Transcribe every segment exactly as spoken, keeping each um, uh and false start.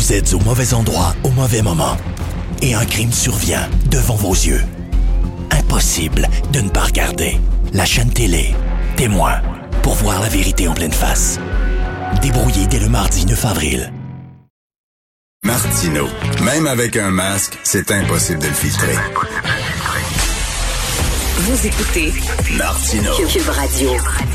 Vous êtes au mauvais endroit au mauvais moment. Et un crime survient devant vos yeux. Impossible de ne pas regarder. La chaîne télé, Témoin, pour voir la vérité en pleine face. Débrouillé dès le mardi neuf avril. Martineau, même avec un masque, c'est impossible de le filtrer. Vous écoutez Martineau. Cube Radio.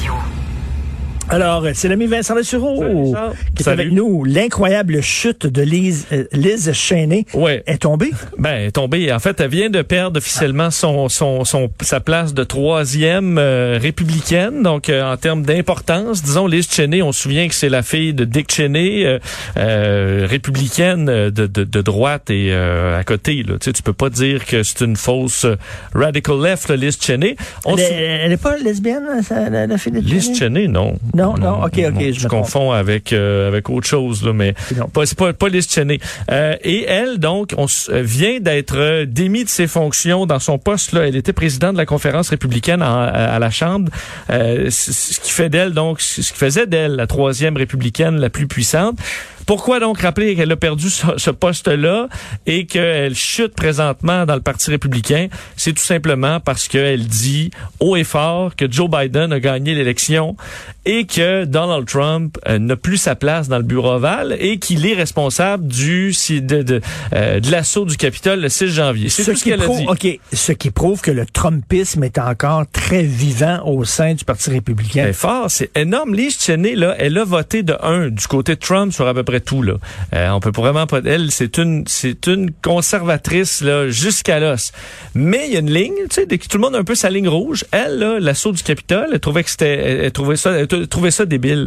Alors, c'est l'ami Vincent Dessureau qui est Salut. avec nous. L'incroyable chute de Liz, euh, Liz Cheney Ouais. est tombée. Ben, elle est tombée. En fait, elle vient de perdre officiellement son, son, son, sa place de troisième euh, républicaine. Donc, euh, en termes d'importance, disons, Liz Cheney, on se souvient que c'est la fille de Dick Cheney, euh, euh, républicaine de, de, de droite et euh, à côté. Là. Tu sais, tu peux pas dire que c'est une fausse euh, radical left, là, Liz Cheney. On Elle, sou- est- elle est pas lesbienne, ça, la, la fille de Liz Cheney? Cheney, non. Non, non, ok, ok, je Je me confonds avec euh, avec autre chose, là, mais Non. pas, c'est pas, pas Liz Cheney. Euh, et elle, donc, on s- vient d'être euh, démise de ses fonctions dans son poste. Là, elle était présidente de la conférence républicaine en- à, à la Chambre, euh, c- ce qui fait d'elle, donc, ce qui faisait d'elle la troisième républicaine la plus puissante. Pourquoi donc rappeler qu'elle a perdu ce, ce poste-là et qu'elle chute présentement dans le Parti républicain? C'est tout simplement parce qu'elle dit haut et fort que Joe Biden a gagné l'élection et que Donald Trump euh, n'a plus sa place dans le bureau ovale et qu'il est responsable du si- de, de, euh, de l'assaut du Capitole le six janvier. C'est Ce tout ce qui, qu'elle a prouve, dit. ok, ce qui prouve que le Trumpisme est encore très vivant au sein du Parti républicain. C'est fort, c'est énorme. Liz Cheney, là, elle a voté de un du côté de Trump sur à peu près tout, là. Euh, on peut vraiment pas, elle, c'est une, c'est une conservatrice, là, jusqu'à l'os. Mais il y a une ligne, tu sais, dès que tout le monde a un peu sa ligne rouge, elle, là, l'assaut du Capitole, elle trouvait que c'était, elle, elle trouvait ça, elle trouvait ça débile.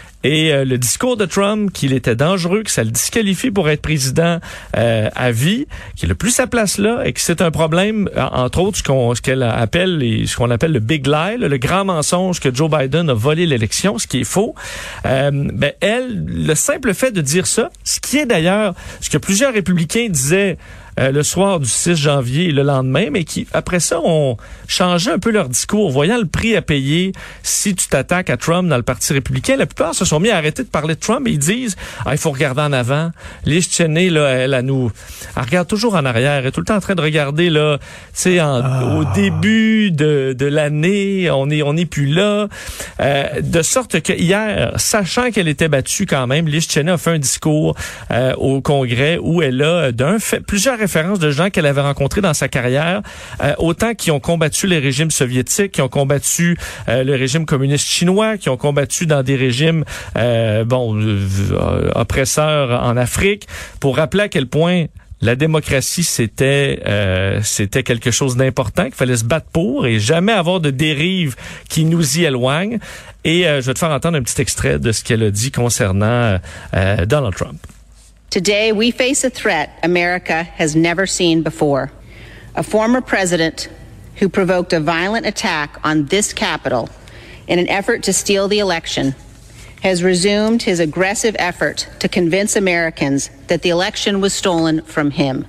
Et euh, le discours de Trump, qu'il était dangereux, que ça le disqualifie pour être président euh, à vie, qu'il n'a plus sa place là et que c'est un problème, entre autres, ce qu'on ce qu'elle appelle les, ce qu'on appelle le big lie, là, le grand mensonge que Joe Biden a volé l'élection, ce qui est faux. Euh, ben elle, le simple fait de dire ça, ce qui est d'ailleurs ce que plusieurs républicains disaient Euh, le soir du six janvier et le lendemain, mais qui, après ça, ont changé un peu leur discours, voyant le prix à payer si tu t'attaques à Trump dans le Parti républicain. La plupart se sont mis à arrêter de parler de Trump et ils disent ah, il faut regarder en avant. Liz Cheney, là, elle, elle nous elle regarde toujours en arrière. Elle est tout le temps en train de regarder, là, tu sais, ah. au début de, de l'année, on est on n'est plus là. Euh, de sorte que hier, sachant qu'elle était battue quand même, Liz Cheney a fait un discours euh, au Congrès où elle a d'un fait plusieurs références de gens qu'elle avait rencontrés dans sa carrière, euh, autant qui ont combattu les régimes soviétiques, qui ont combattu euh, le régime communiste chinois, qui ont combattu dans des régimes euh, bon euh, oppresseurs en Afrique, pour rappeler à quel point la démocratie, c'était euh, c'était quelque chose d'important, qu'il fallait se battre pour et jamais avoir de dérive qui nous y éloigne. Et euh, je vais te faire entendre un petit extrait de ce qu'elle a dit concernant euh, Donald Trump. Today, we face a threat America has never seen before. A former president who provoked a violent attack on this Capitol in an effort to steal the election has resumed his aggressive effort to convince Americans that the election was stolen from him.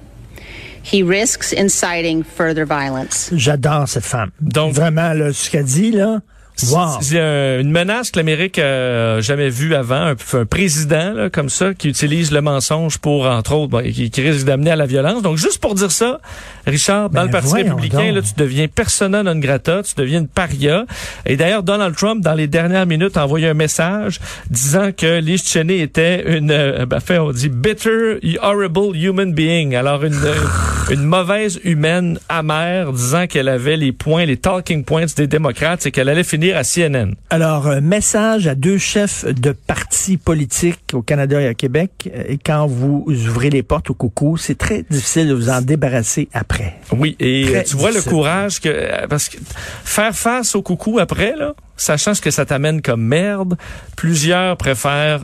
He risks inciting further violence. J'adore cette femme. Donc, vraiment, là, ce qu'elle dit, là. Wow. C'est un, une menace que l'Amérique a jamais vue avant, un, un président là, comme ça qui utilise le mensonge pour, entre autres, bon, qui, qui risque d'amener à la violence. Donc, juste pour dire ça, Richard, dans ben, le Parti républicain, là, tu deviens persona non grata, tu deviens une paria. Et d'ailleurs, Donald Trump, dans les dernières minutes, a envoyé un message disant que Liz Cheney était une, euh, ben, fait, on dit bitter, horrible human being. Alors, une, une mauvaise humaine amère, disant qu'elle avait les points, les talking points des démocrates et qu'elle allait finir à C N N. Alors, un message à deux chefs de partis politiques au Canada et au Québec. Et quand vous ouvrez les portes au coucou, c'est très difficile de vous en débarrasser après. Oui, et Très tu vois difficile. le courage que... Parce que faire face au coucou après, là, sachant ce que ça t'amène comme merde, plusieurs préfèrent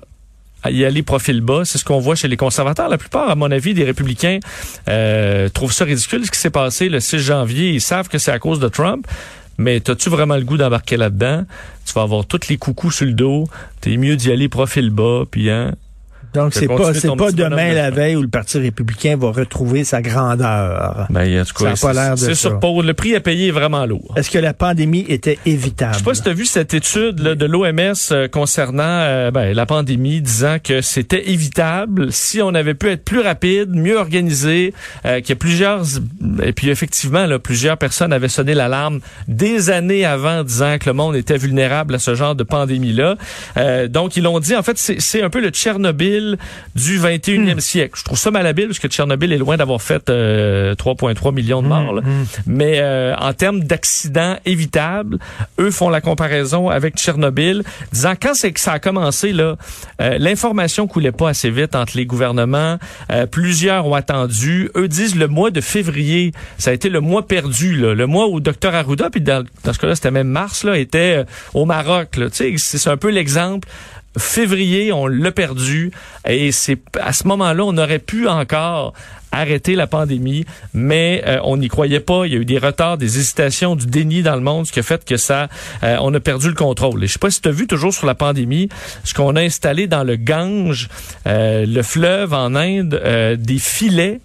y aller profil bas. C'est ce qu'on voit chez les conservateurs. La plupart, à mon avis, des républicains euh, trouvent ça ridicule, ce qui s'est passé le six janvier. Ils savent que c'est à cause de Trump. Mais t'as-tu vraiment le goût d'embarquer là-dedans? Tu vas avoir tous les coucous sur le dos. T'es mieux d'y aller profil bas, puis hein... Donc, c'est pas, c'est pas demain la veille où le Parti républicain va retrouver sa grandeur. Ben, en tout cas, ça a pas l'air de ça. C'est sur pause. Le prix à payer est vraiment lourd. Est-ce que la pandémie était évitable? Je sais pas si tu as vu cette étude là, de l'O M S euh, concernant euh, ben, la pandémie, disant que c'était évitable si on avait pu être plus rapide, mieux organisé, euh, qu'il y a plusieurs... Et puis, effectivement, là, plusieurs personnes avaient sonné l'alarme des années avant, disant que le monde était vulnérable à ce genre de pandémie-là. Euh, donc, ils l'ont dit, en fait, c'est, c'est un peu le Tchernobyl du vingt et unième mmh. siècle. Je trouve ça malhabile parce que Tchernobyl est loin d'avoir fait euh, trois virgule trois millions de morts. Là. Mmh. Mais euh, en termes d'accidents évitables, eux font la comparaison avec Tchernobyl, disant quand c'est que ça a commencé, là, euh, l'information coulait pas assez vite entre les gouvernements. Euh, plusieurs ont attendu. Eux disent le mois de février, ça a été le mois perdu, là, le mois où Dr Arruda, puis dans, dans ce cas-là, c'était même mars, là, était euh, au Maroc. Là. Tu sais, c'est, c'est un peu l'exemple. Février, on l'a perdu et c'est à ce moment-là, on aurait pu encore arrêter la pandémie, mais euh, on n'y croyait pas. Il y a eu des retards, des hésitations, du déni dans le monde, ce qui a fait que ça, euh, on a perdu le contrôle. Et je sais pas si tu as vu toujours sur la pandémie, ce qu'on a installé dans le Gange, euh, le fleuve en Inde, euh, des filets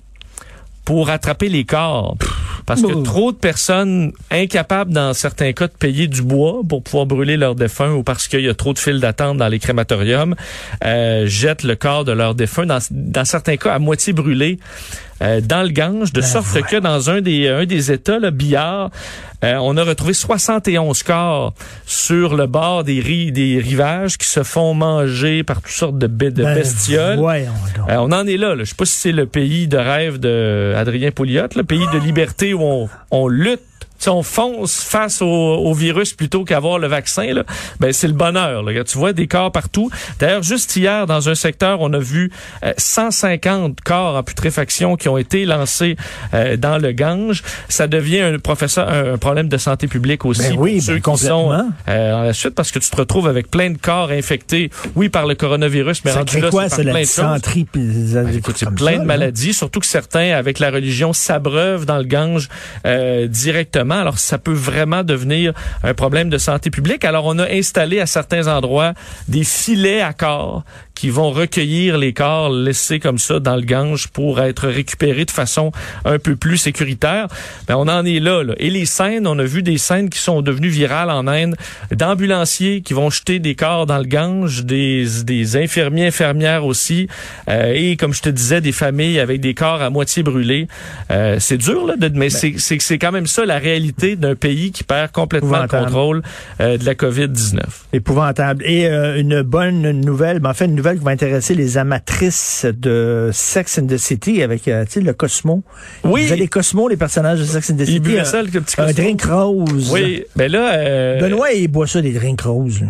pour attraper les corps. Parce que trop de personnes incapables, dans certains cas, de payer du bois pour pouvoir brûler leurs défunts ou parce qu'il y a trop de files d'attente dans les crématoriums, euh, jettent le corps de leurs défunts, dans, dans certains cas à moitié brûlé, euh, dans le Gange, de ben sorte ouais. que dans un des, un des États, là, Bihar, euh, on a retrouvé soixante et onze corps sur le bord des, ri- des rivages qui se font manger par toutes sortes de, b- de ben bestioles. Euh, on en est là, là. Je sais pas si c'est le pays de rêve de Adrien Pouliot, le pays de liberté où on, on lutte. Si on fonce face au, au virus plutôt qu'avoir le vaccin, là, ben c'est le bonheur. Là. Tu vois des corps partout. D'ailleurs, juste hier, dans un secteur, on a vu euh, cent cinquante corps en putréfaction qui ont été lancés euh, dans le Gange. Ça devient un professeur un, un problème de santé publique aussi. Ben oui, pour ceux ben qui sont euh, dans la suite, parce que tu te retrouves avec plein de corps infectés, oui, par le coronavirus, mais ça rendu là, quoi, c'est ça, par plein la de choses. Ben, écoute, c'est plein ça, de maladies, là. Surtout que certains, avec la religion, s'abreuvent dans le Gange euh, directement. Alors, ça peut vraiment devenir un problème de santé publique. Alors, on a installé à certains endroits des filets à corps qui vont recueillir les corps laissés comme ça dans le Gange pour être récupérés de façon un peu plus sécuritaire. Ben, on en est là, là. Et les scènes, on a vu des scènes qui sont devenues virales en Inde, d'ambulanciers qui vont jeter des corps dans le Gange, des, des infirmiers, infirmières aussi, euh, et comme je te disais, des familles avec des corps à moitié brûlés. Euh, c'est dur, là, de, mais ben, c'est, c'est, c'est quand même ça la réalité d'un pays qui perd complètement le contrôle euh, de la covid dix-neuf. Épouvantable. Et euh, une bonne nouvelle, ben, en fait, une nouvelle qui va intéresser les amatrices de Sex and the City avec euh, tu sais, le Cosmo. Oui. Vous avez les Cosmo, les personnages de Sex and the City. Il buvait ça, le petit Cosmo. Un drink rose. Oui. Ben là... Euh... Benoît, il boit ça, des drinks roses.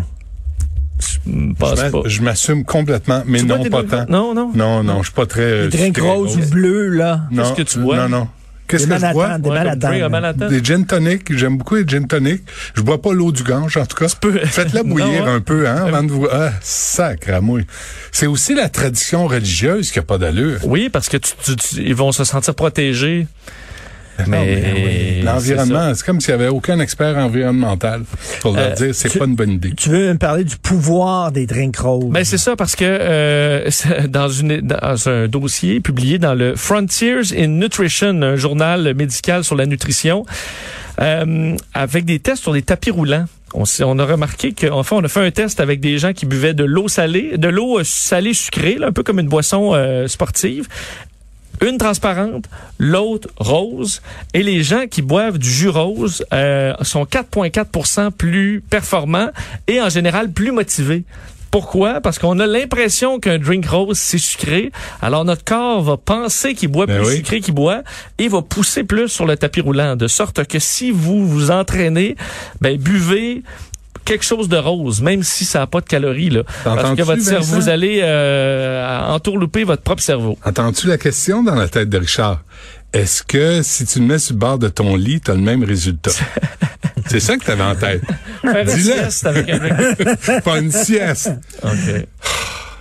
Je, pas. je m'assume complètement, mais non, pas tant. Non, non. Non, non, je suis pas très... Les drinks roses ou bleus, là. Non, qu'est-ce que tu bois? Non, non. Qu'est-ce des que je bois? Des Manhattan. Des gin tonic. J'aime beaucoup les gin tonic. Je bois pas l'eau du Gange, en tout cas. Faites-la bouillir non, un peu, hein, avant de vous... Ah, sacramouille. C'est aussi la tradition religieuse qui a pas d'allure. Oui, parce que tu, tu, tu, ils vont se sentir protégés. Mais, non, mais oui. L'environnement, c'est, c'est comme s'il n'y avait aucun expert environnemental pour leur euh, dire c'est tu, pas une bonne idée. Tu veux me parler du pouvoir des drinks roses? Ben c'est ça, parce que euh, dans, une, dans un dossier publié dans le Frontiers in Nutrition, un journal médical sur la nutrition, euh, avec des tests sur des tapis roulants. On, on a remarqué qu'enfin, on a fait un test avec des gens qui buvaient de l'eau salée, de l'eau salée sucrée, là, un peu comme une boisson euh, sportive. Une transparente, l'autre rose. Et les gens qui boivent du jus rose euh, sont quatre virgule quatre pour cent plus performants et en général plus motivés. Pourquoi? Parce qu'on a l'impression qu'un drink rose, c'est sucré. Alors, notre corps va penser qu'il boit ben plus oui. sucré qu'il boit et va pousser plus sur le tapis roulant. De sorte que si vous vous entraînez, ben buvez quelque chose de rose, même si ça n'a pas de calories, là. Parce que votre cerveau, vous allez euh, entourlouper votre propre cerveau. Entends-tu la question dans la tête de Richard? Est-ce que si tu le mets sur le bord de ton lit, tu as le même résultat? C'est ça que tu avais en tête. Faire une sieste avec un... Pas une sieste. OK.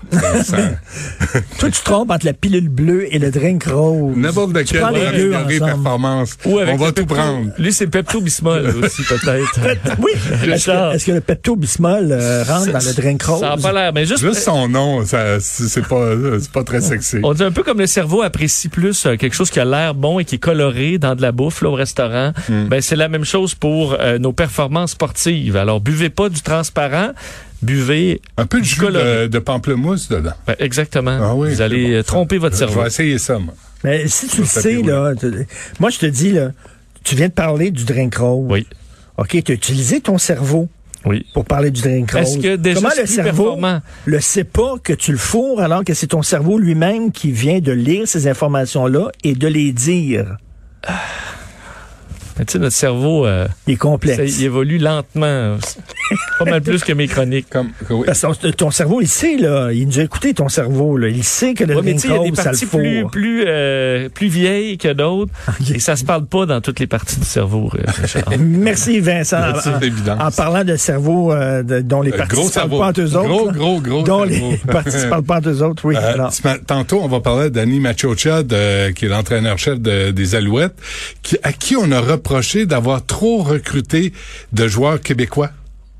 Ça, ça... Toi, tu te trompes entre la pilule bleue et le drink rose. N'importe lequel va améliorer performance. On va tout prendre. Lui, c'est Pepto-Bismol aussi, peut-être. Oui. Est-ce que, est-ce que le Pepto-Bismol euh, rentre dans le drink rose? Ça n'a pas l'air, mais juste... Juste son nom, ça, c'est pas, c'est pas très sexy. On dit un peu comme le cerveau apprécie plus euh, quelque chose qui a l'air bon et qui est coloré dans de la bouffe, là, au restaurant. Mm. Ben, c'est la même chose pour euh, nos performances sportives. Alors, buvez pas du transparent. Buvez un peu de jus de, de pamplemousse dedans. Ben, exactement. Ah oui, vous allez bon. tromper votre je, cerveau. Je vais essayer ça, moi. Mais si tu le sais, là, moi, je te dis, là, tu viens de parler du drink rose. Oui. OK, tu as utilisé ton cerveau. Oui. Pour parler du drink rose. Est-ce que déjà Comment c'est le plus cerveau performant? Le sait pas que tu le fourres alors que c'est ton cerveau lui-même qui vient de lire ces informations-là et de les dire? Ah. Tu sais, notre cerveau... Euh, il est complexe. Ça, il évolue lentement. Pas mal plus que mes chroniques. Comme, oui. Parce que ton cerveau, il sait, là. Il nous a écouté, ton cerveau, là. Il sait que le ouais, drink rose, ça le fourre. Il y a des parties plus, plus, euh, plus vieilles que d'autres. Okay. Et ça se parle pas dans toutes les parties du cerveau, Richard. Merci, Vincent. C'est en, évident. En parlant de cerveau euh, de, dont les parties ne parlent pas entre eux autres. Gros, gros, gros Dont cerveau. les parties ne parlent pas entre eux autres, oui. Euh, alors. Tantôt, on va parler d'Annie Machocha, de, qui est l'entraîneur-chef de, des Alouettes, qui, à qui on a reproché d'avoir trop recruté de joueurs québécois.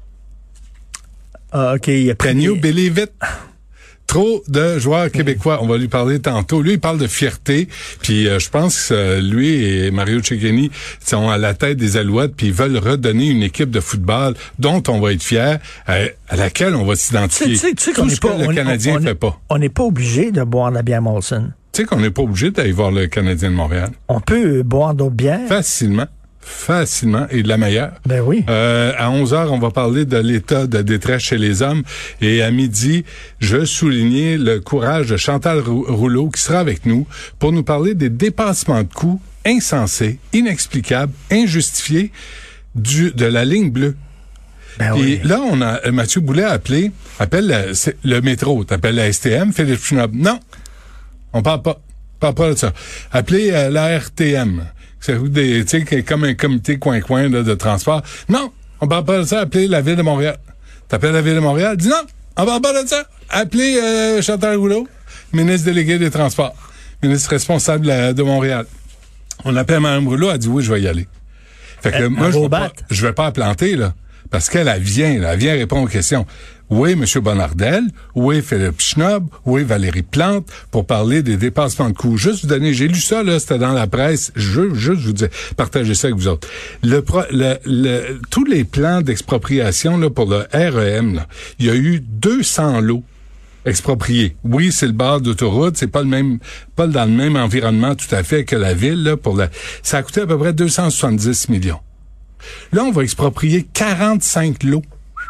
Ah, OK. Il a pris... Can you believe it? Trop de joueurs québécois. On va lui parler tantôt. Lui, il parle de fierté. Puis euh, je pense que euh, lui et Mario Cecchini sont à la tête des Alouettes, puis ils veulent redonner une équipe de football dont on va être fier, à, à laquelle on va s'identifier. Tu sais, tu sais Tout qu'on ce est pas, que le on, Canadien on, ne fait pas. On n'est pas obligé de boire de la bière Molson. Tu sais qu'on n'est pas obligé d'aller voir le Canadien de Montréal. On peut boire d'autres bières. Facilement. Facilement, et de la meilleure. Ben oui. Euh, à onze heures, on va parler de l'état de détresse chez les hommes. Et à midi, je veux souligner le courage de Chantal Rouleau qui sera avec nous pour nous parler des dépassements de coûts insensés, inexplicables, injustifiés du, de la ligne bleue. Ben Et oui. là, on a Mathieu Boulet a appelé, appelle la, le métro, t'appelles la S T M, Philippe Schnob. Non, on parle pas, parle pas de ça. Appelez euh, la R T M. C'est des, tu sais, comme un comité coin-coin là, de transport. Non, on parle pas de ça. Appelez la Ville de Montréal. T'appelles la Ville de Montréal, dis non, on parle pas de ça. Appelez euh, Chantal Rouleau, ministre délégué des Transports, ministre responsable de, de Montréal. On appelle Mme Rouleau, elle dit oui, je vais y aller. Fait que elle, moi, elle je vais pas, je vais pas la planter, là. Parce qu'elle, elle vient, là, elle vient répondre aux questions. Oui, M. Bonnardel, oui, Philippe Schnob, oui, Valérie Plante, pour parler des dépassements de coûts. Juste vous donner, j'ai lu ça, là, c'était dans la presse, je veux juste vous dire, partagez ça avec vous autres. Le, pro, le, le tous les plans d'expropriation, là, pour le R E M, là, il y a eu deux cents lots expropriés. Oui, c'est le bord d'autoroute, c'est pas le même, pas dans le même environnement tout à fait que la ville, là, pour la, ça a coûté à peu près deux cent soixante-dix millions. Là, on va exproprier quarante-cinq lots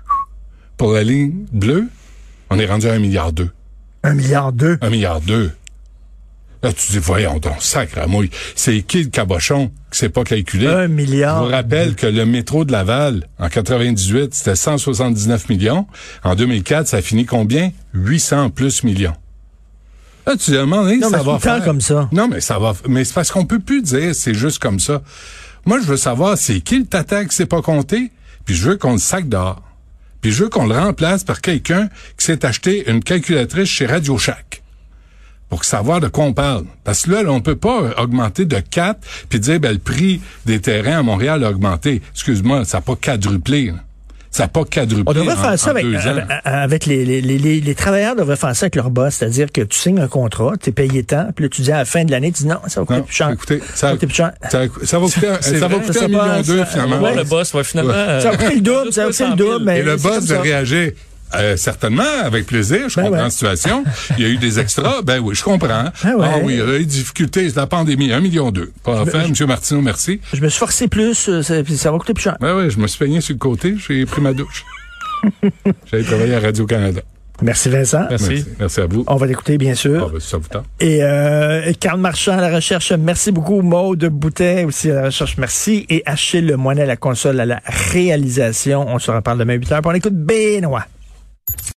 pour la ligne bleue. On est rendu à un milliard deux. Un milliard deux? Un milliard deux. Là, tu dis, voyons donc, sacre à mouille. C'est qui le cabochon qui s'est pas calculé? Un milliard. Je vous rappelle que le métro de Laval, en quatre-vingt-dix-huit, c'était cent soixante-dix-neuf millions. En deux mille quatre, ça a fini combien? huit cents plus millions. Là, tu te demandes, non, ça mais va faire. Comme ça. Non, mais ça va, mais c'est parce qu'on peut plus dire, c'est juste comme ça. Moi, je veux savoir, c'est qui le tata qui s'est pas compté, puis je veux qu'on le sac dehors. Puis je veux qu'on le remplace par quelqu'un qui s'est acheté une calculatrice chez Radio Shack. Pour savoir de quoi on parle. Parce que là, là on peut pas augmenter de quatre puis dire, ben, le prix des terrains à Montréal a augmenté. Excuse-moi, ça n'a pas quadruplé, là. Ça n'a pas quadruplé. On devrait en, faire ça avec, euh, avec les, les, les, les travailleurs devraient faire ça avec leur boss, c'est-à-dire que tu signes un contrat, tu es payé tant, puis là tu dis à la fin de l'année, tu dis non, ça va coûter non, plus cher. Écoutez, ça, ça va coûter plus cher. Ça, ça va coûter, ça va vrai, coûter ça un million pas, deux, ça, finalement. Ouais, le boss, ouais, finalement. Ouais. Ça va coûter le double, ça va coûter le double. Mais et le boss de ça. réagir. Euh, certainement, avec plaisir, je ben comprends ouais. la situation. Il y a eu des extras, ben oui, je comprends. Ben ouais. Ah oui, il y a eu des difficultés, c'est la pandémie, un million deux. Pas à faire, M. Martineau, merci. Je me suis forcé plus, ça, ça va coûter plus cher. Ben oui, je me suis peigné sur le côté, j'ai pris ma douche. J'allais travailler à Radio-Canada. Merci Vincent. Merci. Merci. Merci à vous. On va l'écouter, bien sûr. Ah, ben, ça vous tente. Et euh, Karl Marchand à la recherche, merci beaucoup. Maude Boutet aussi à la recherche, merci. Et Achille Lemoyne à la console, à la réalisation. On se reparle demain huit heures. On écoute Benoît.